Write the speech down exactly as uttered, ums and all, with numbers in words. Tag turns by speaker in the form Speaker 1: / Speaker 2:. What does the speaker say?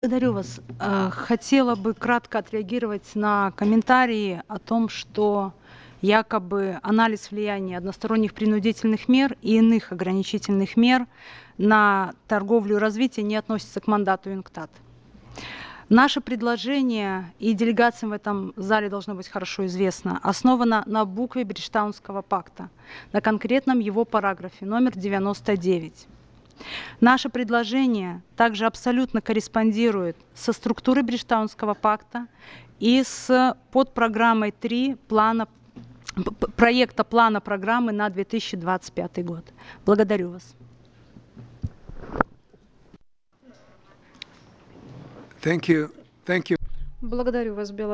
Speaker 1: Благодарю вас. Э, Хотела бы кратко отреагировать на комментарии о том, что якобы анализ влияния односторонних принудительных мер и иных ограничительных мер на торговлю и развитие не относится к мандату ЮНКТАД. Наше предложение, и делегациям в этом зале должно быть хорошо известно, основано на букве Бриджтаунского пакта, на конкретном его параграфе номер девяносто девять. Наше предложение также абсолютно корреспондирует со структурой Бриджтаунского пакта и с подпрограммой три плана, проекта плана программы на две тысячи двадцать пятый год. Благодарю вас.
Speaker 2: Thank you. Thank you.
Speaker 3: Благодарю вас, Беларусь.